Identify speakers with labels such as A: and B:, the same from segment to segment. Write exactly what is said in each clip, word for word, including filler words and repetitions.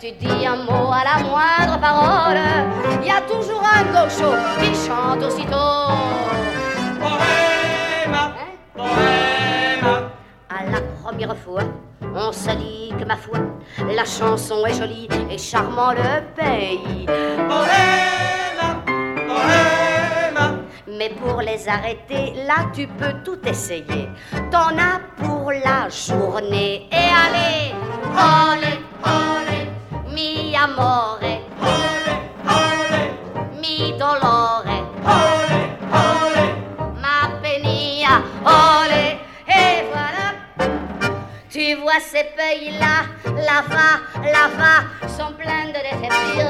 A: tu dis un mot à la moindre parole, y a toujours un gaucho qui chante aussitôt.
B: Poème, hein? Poème.
A: À la première fois, on se dit que ma foi, la chanson est jolie et charmant le pays.
B: Poème, poème.
A: Mais pour les arrêter, là tu peux tout essayer. T'en as pour la journée. Et allez, olé, olé, mi amore,
B: Olé, olé,
A: mi dolore,
B: olé, olé.
A: ma penia, olé. Et voilà, tu vois ces pays-là, là-bas, là-bas, sont pleins de déceptions.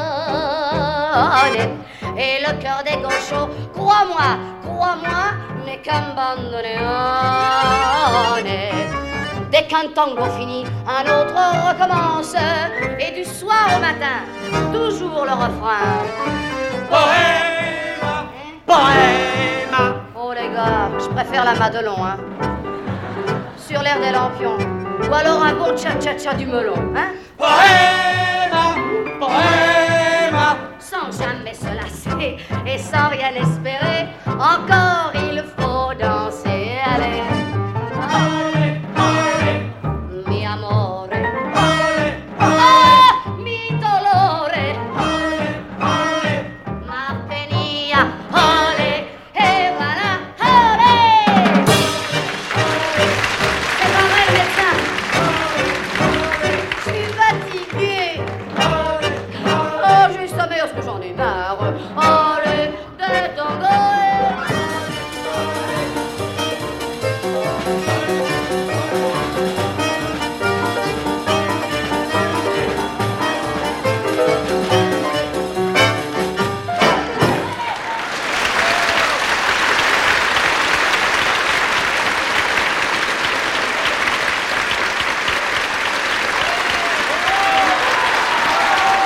A: Et le cœur des gauchos, crois-moi, crois-moi, n'est qu'un bandoneon. Dès qu'un tango finit, un autre recommence. Et du soir au matin, toujours le refrain.
B: Poème, poème.
A: Oh les gars, je préfère la Madelon, hein. Sur l'air des lampions. Ou alors un bon tcha-tcha-tcha du melon, hein.
B: Poème, poème.
A: Sans jamais se lasser et sans rien espérer, encore